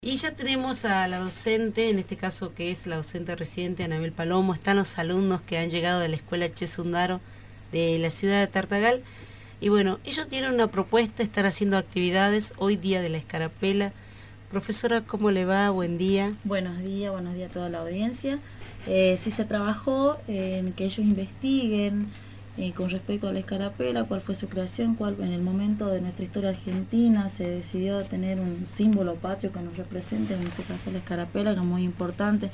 Y ya tenemos a la docente, en este caso que es la docente residente Anabel Palomo. Están los alumnos que han llegado de la escuela Che Sundaro de la ciudad de Tartagal. Y bueno, ellos tienen una propuesta, están haciendo actividades, hoy día de la escarapela. Profesora, ¿cómo le va? Buen día. Buenos días a toda la audiencia. Sí se trabajó en que ellos investiguen con respecto a la escarapela, cuál fue su creación, cuál en el momento de nuestra historia argentina se decidió tener un símbolo patrio que nos represente, en este caso la escarapela, que es muy importante.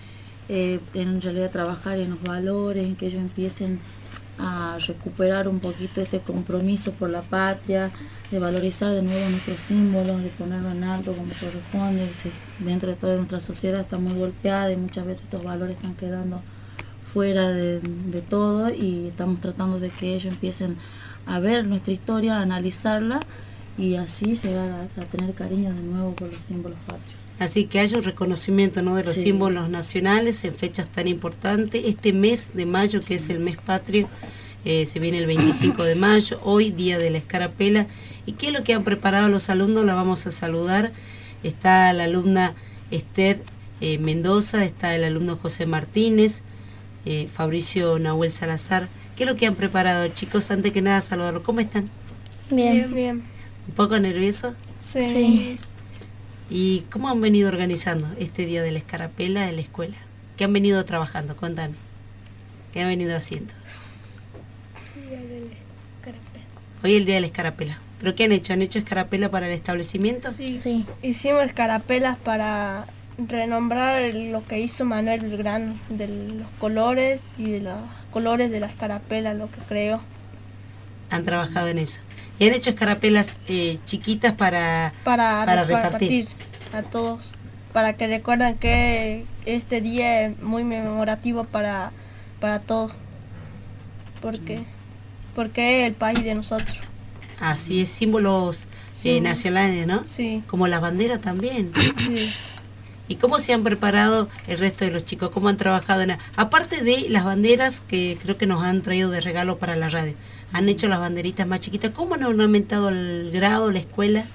En realidad trabajar en los valores, en que ellos empiecen a recuperar un poquito este compromiso por la patria, de valorizar de nuevo nuestros símbolos, de ponerlo en alto como corresponde. Dentro de toda nuestra sociedad está muy golpeada y muchas veces estos valores están quedando fuera de todo, y estamos tratando de que ellos empiecen a ver nuestra historia, a analizarla y así llegar a tener cariño de nuevo por los símbolos patrios. Así que haya un reconocimiento, ¿no?, de los símbolos nacionales en fechas tan importantes. Este mes de mayo, que es el mes patrio, se viene el 25 de mayo, hoy día de la escarapela. ¿Y qué es lo que han preparado los alumnos? La vamos a saludar. Está la alumna Esther Mendoza, está el alumno José Martínez, Fabricio Nahuel Salazar. ¿Qué es lo que han preparado, chicos? Antes que nada, saludarlos. ¿Cómo están? Bien. Bien. ¿Un poco nerviosos? Sí. ¿Y cómo han venido organizando este día de la escarapela en la escuela? ¿Qué han venido trabajando? Contame. ¿Qué han venido haciendo? Día de la escarapela. Hoy es el día de la escarapela. ¿Pero qué han hecho? ¿Han hecho escarapela para el establecimiento? Sí. Hicimos escarapelas para renombrar lo que hizo Manuel Belgrano, de los colores y de los colores de la escarapela, lo que creó. Han trabajado en eso. ¿Y han hecho escarapelas chiquitas para repartir a todos, para que recuerden que este día es muy memorativo para todos, porque es el país de nosotros. Así es, símbolos nacionales, ¿no? Sí. Como la bandera también. Sí. ¿Y cómo se han preparado el resto de los chicos? ¿Cómo han trabajado aparte de las banderas que creo que nos han traído de regalo para la radio? Han hecho las banderitas más chiquitas. ¿Cómo han ornamentado el grado, la escuela?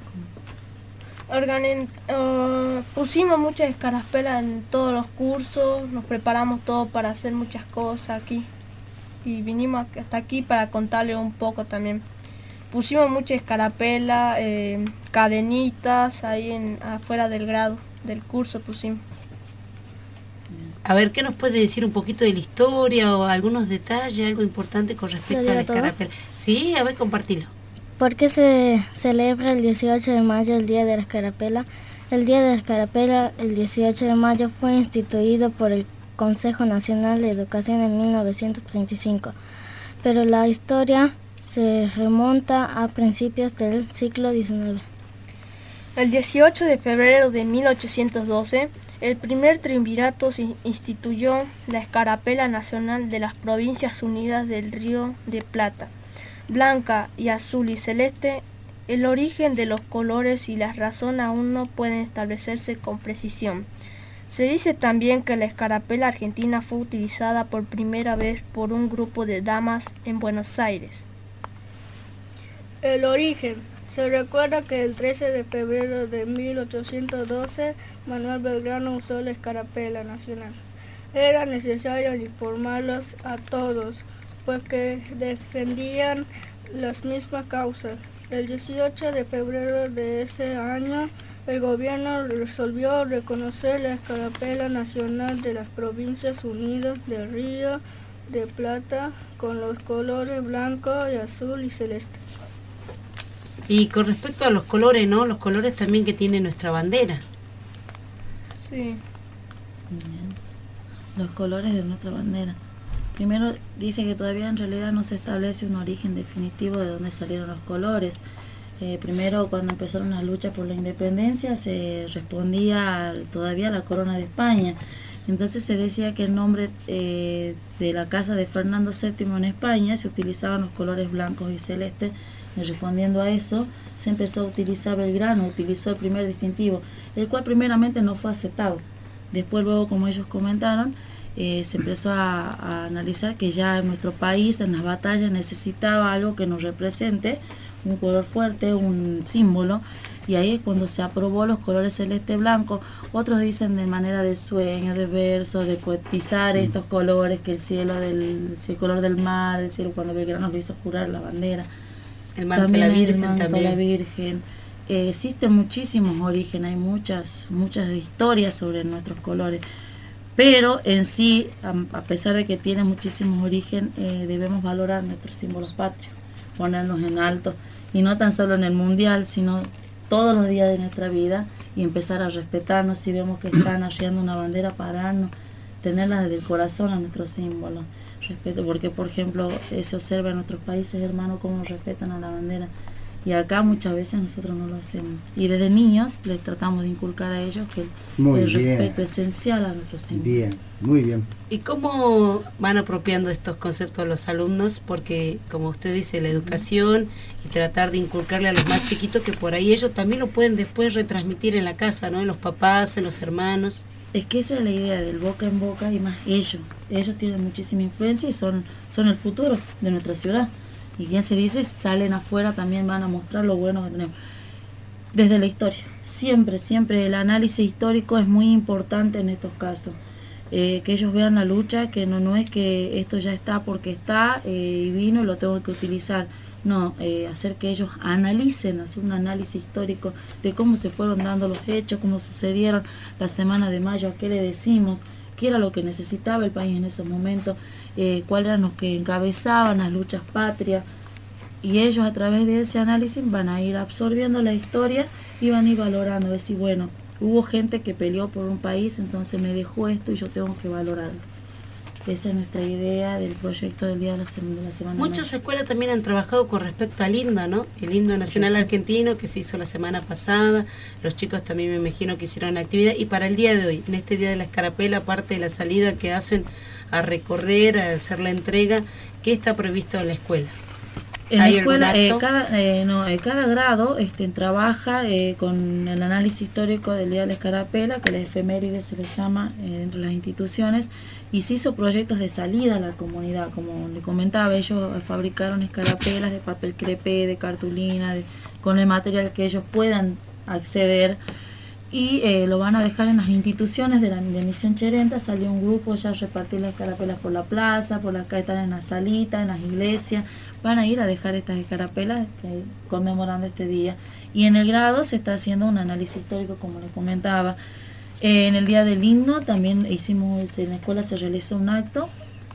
Pusimos muchas escarapelas en todos los cursos, nos preparamos todo para hacer muchas cosas aquí. Y vinimos hasta aquí para contarles un poco también. Pusimos muchas escarapelas, cadenitas ahí afuera del grado, del curso pusimos. A ver, ¿qué nos puede decir un poquito de la historia o algunos detalles, algo importante con respecto a la escarapela? Sí, a ver, compartilo. ¿Por qué se celebra el 18 de mayo el Día de la Escarapela? El Día de la Escarapela, el 18 de mayo, fue instituido por el Consejo Nacional de Educación en 1935, pero la historia se remonta a principios del siglo XIX. El 18 de febrero de 1812, el primer triunvirato se instituyó la Escarapela Nacional de las Provincias Unidas del Río de Plata, blanca y azul y celeste. El origen de los colores y la razón aún no pueden establecerse con precisión. Se dice también que la escarapela argentina fue utilizada por primera vez por un grupo de damas en Buenos Aires. El origen. Se recuerda que el 13 de febrero de 1812, Manuel Belgrano usó la escarapela nacional. Era necesario informarlos a todos, pues que defendían las mismas causas. El 18 de febrero de ese año, el gobierno resolvió reconocer la escarapela nacional de las Provincias Unidas del Río de Plata con los colores blanco y azul y celeste. Y con respecto a los colores, ¿no? Los colores también que tiene nuestra bandera. Sí. Bien. Los colores de nuestra bandera. Primero dice que todavía en realidad no se establece un origen definitivo de dónde salieron los colores. Primero, cuando empezaron las luchas por la independencia, se respondía todavía a la corona de España. Entonces se decía que el nombre de la casa de Fernando VII en España se utilizaban los colores blancos y celestes. Y respondiendo a eso, se empezó a utilizar Belgrano, utilizó el primer distintivo, el cual primeramente no fue aceptado. Después, luego, como ellos comentaron, se empezó a analizar que ya en nuestro país, en las batallas, necesitaba algo que nos represente, un color fuerte, un símbolo, y ahí es cuando se aprobó los colores celeste blanco. Otros dicen de manera de sueño, de verso, de poetizar estos colores, que el cielo el color del mar, el cielo cuando Belgrano lo hizo jurar la bandera. El manto de la Virgen también. La Virgen. Existen muchísimos orígenes, hay muchas historias sobre nuestros colores, pero en sí, a pesar de que tiene muchísimos orígenes, debemos valorar nuestros símbolos patrios, ponerlos en alto, y no tan solo en el mundial, sino todos los días de nuestra vida, y empezar a respetarnos. Si vemos que están arriando una bandera, pararnos, tenerla desde el corazón a nuestros símbolos. Respeto, porque por ejemplo se observa en nuestros países hermanos cómo respetan a la bandera, y acá muchas veces nosotros no lo hacemos, y desde niños les tratamos de inculcar a ellos que el respeto es esencial a nuestros símbolos. Bien, muy bien. ¿Y cómo van apropiando estos conceptos los alumnos? Porque como usted dice, la educación, y tratar de inculcarle a los más chiquitos, que por ahí ellos también lo pueden después retransmitir en la casa, ¿no? En los papás, en los hermanos. Es que esa es la idea, del boca en boca, y más ellos tienen muchísima influencia y son el futuro de nuestra ciudad. Y quien se dice, salen afuera, también van a mostrar lo bueno que tenemos. Desde la historia, siempre el análisis histórico es muy importante en estos casos. Que ellos vean la lucha, que no es que esto ya está porque está y vino y lo tengo que utilizar. No, hacer que ellos analicen, hacer un análisis histórico de cómo se fueron dando los hechos, cómo sucedieron la semana de mayo, a qué le decimos, qué era lo que necesitaba el país en esos momentos, cuáles eran los que encabezaban las luchas patrias, y ellos a través de ese análisis van a ir absorbiendo la historia y van a ir valorando, decir, bueno, hubo gente que peleó por un país, entonces me dejó esto y yo tengo que valorarlo. Esa es nuestra idea del proyecto del Día de la Semana. Muchas escuelas también han trabajado con respecto al himno, ¿no? El himno nacional argentino que se hizo la semana pasada. Los chicos también me imagino que hicieron la actividad. Y para el día de hoy, en este Día de la Escarapela, aparte de la salida que hacen a recorrer, a hacer la entrega, ¿qué está previsto en la escuela? En la escuela, cada grado trabaja con el análisis histórico del Día de la Escarapela, que la efeméride se le llama dentro de las instituciones, y se hizo proyectos de salida a la comunidad. Como le comentaba, ellos fabricaron escarapelas de papel crepé, de cartulina, con el material que ellos puedan acceder, y lo van a dejar en las instituciones de Misión Cherenta. Salió un grupo ya a repartir las escarapelas por la plaza, por acá están en la salita, en las iglesias. Van a ir a dejar estas escarapelas conmemorando este día. Y en el grado se está haciendo un análisis histórico, como les comentaba. En el día del himno también hicimos, en la escuela se realizó un acto.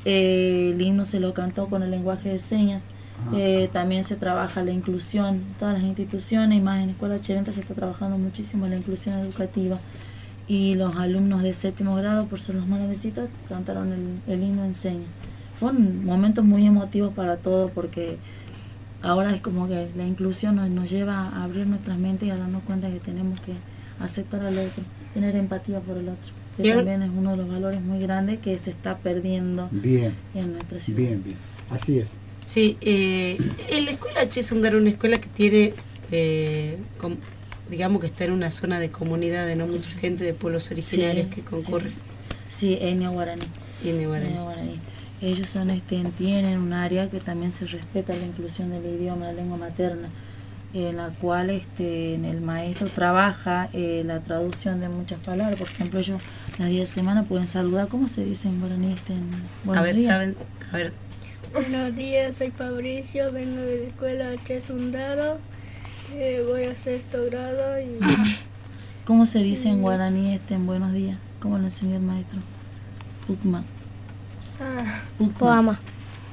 El himno se lo cantó con el lenguaje de señas. También se trabaja la inclusión en todas las instituciones, y más en Escuela Cherenta se está trabajando muchísimo la inclusión educativa. Y los alumnos de 7º grado, por ser los más nuevecitos, cantaron el himno en señas. Fueron momentos muy emotivos para todos, porque ahora es como que la inclusión nos lleva a abrir nuestras mentes y a darnos cuenta que tenemos que aceptar al otro, tener empatía por el otro, que también es uno de los valores muy grandes que se está perdiendo en nuestra ciudad. Bien, así es. Sí, en la escuela Chesundaro, una escuela que tiene, digamos que está en una zona de comunidad, ¿no? Mucha gente de pueblos originarios que concurre. Sí, Etnia Guaraní. Ellos tienen un área que también se respeta la inclusión del idioma, la lengua materna, en la cual el maestro trabaja la traducción de muchas palabras. Por ejemplo, ellos las 10 de semana pueden saludar. ¿Cómo se dice en guaraní? Buenos días. Buenos días, soy Fabricio, vengo de la escuela Chesundaro, voy a 6º grado. ¿Cómo se dice en guaraní en buenos días? ¿Cómo le enseñó el maestro? Pukma. Puama.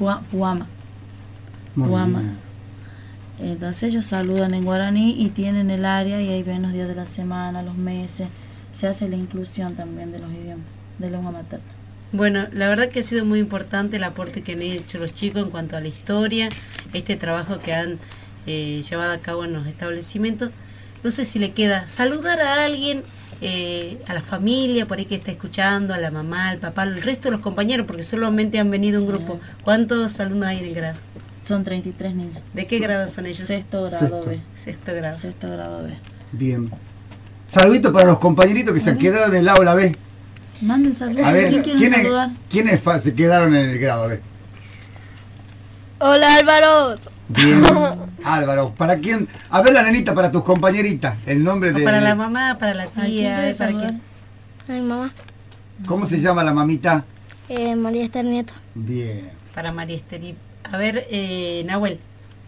Puama. Entonces ellos saludan en guaraní y tienen el área, y ahí ven los días de la semana, los meses. Se hace la inclusión también de los idiomas, de lengua materna. Bueno, la verdad que ha sido muy importante el aporte que han hecho los chicos en cuanto a la historia, este trabajo que han llevado a cabo en los establecimientos. No sé si le queda saludar a alguien, a la familia por ahí que está escuchando, a la mamá, al papá, al resto de los compañeros, porque solamente han venido un grupo. ¿Cuántos alumnos hay en el grado? Son 33 niños. ¿De qué grado son ellos? 6º grado B. 6º grado. 6º grado B. Bien. Saludito para los compañeritos que se quedaron en el aula B. Manden saludos. A ver, saludar? ¿quiénes se quedaron en el grado? A ver. Hola Álvaro, Bien. Álvaro, ¿para quién? A ver la nenita, para tus compañeritas. El nombre de... Para la mamá, para la ¿A quién tía, querés para saludar? quién. Ay, mamá. ¿Cómo se llama la mamita? María Esther Nieto. Bien. Para María Esther. A ver, Nahuel.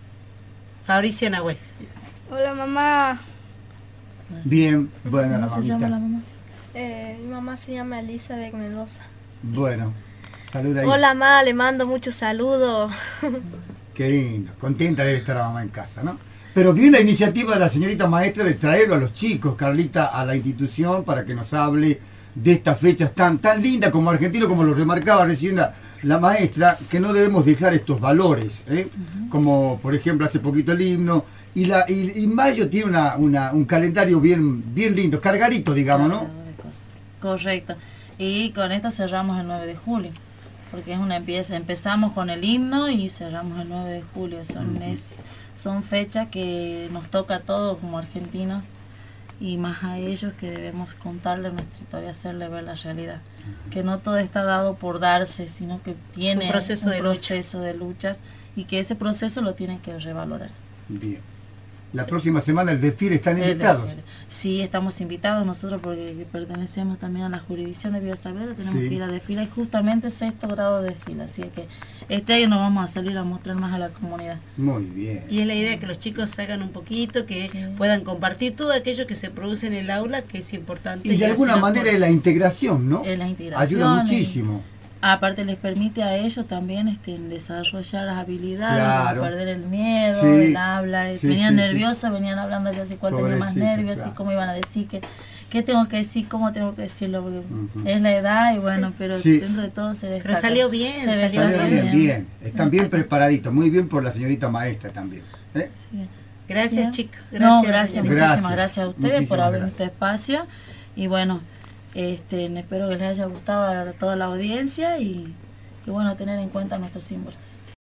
Fabricio Nahuel. Hola mamá. Bien. Bueno, la ¿Cómo se llama la mamita. mamá? Mi mamá se llama Elizabeth Mendoza. Bueno. Saluda ahí. Hola, ma, le mando muchos saludos. Qué lindo. Contenta debe estar la mamá en casa, ¿no? Pero vi una iniciativa de la señorita maestra de traerlo a los chicos, Carlita, a la institución para que nos hable de estas fechas tan lindas como argentino, como lo remarcaba recién la maestra, que no debemos dejar estos valores, ¿eh? Como por ejemplo hace poquito el himno, y mayo tiene un calendario bien lindo, cargadito, digamos, ¿no? Correcto. Y con esto cerramos el 9 de julio, porque es una empezamos con el himno y cerramos el 9 de julio. Son fechas que nos toca a todos como argentinos, y más a ellos, que debemos contarle nuestra historia, hacerle ver la realidad. Que no todo está dado por darse, sino que tiene Un proceso de luchas, y que ese proceso lo tienen que revalorar. Bien. La próxima semana el desfile están El invitados. desfile. Sí, estamos invitados nosotros porque pertenecemos también a la jurisdicción de Villa Saavedra, tenemos Sí. que ir a desfile, y justamente 6º grado de desfile, así que este año nos vamos a salir a mostrar más a la comunidad. Muy bien. Y es la idea que los chicos salgan un poquito, que Sí. puedan compartir todo aquello que se produce en el aula, que es importante. Y de alguna hacer manera aporte. es la integración, ¿no? Es la integración. Ayuda muchísimo. Aparte les permite a ellos también desarrollar las habilidades, Claro. no perder el miedo, Sí. el habla. Sí, venían sí, nerviosas, venían hablando ya así cuál tenía más Pobrecito, nervios, claro. así cómo iban a decir, qué tengo que decir, cómo tengo que decirlo, porque Ujú. es la edad y bueno, pero Sí. dentro de todo se destaca. Pero salió bien, Se salió destaca Salió bien. Están bien preparaditos. Muy bien por la señorita maestra también. ¿eh? Sí. Gracias, Bien. chicos. No, gracias, Daniela. muchísimas gracias a ustedes por Muchísimas abrirme gracias. este espacio, y bueno, espero que les haya gustado a toda la audiencia, y bueno, tener en cuenta nuestros símbolos.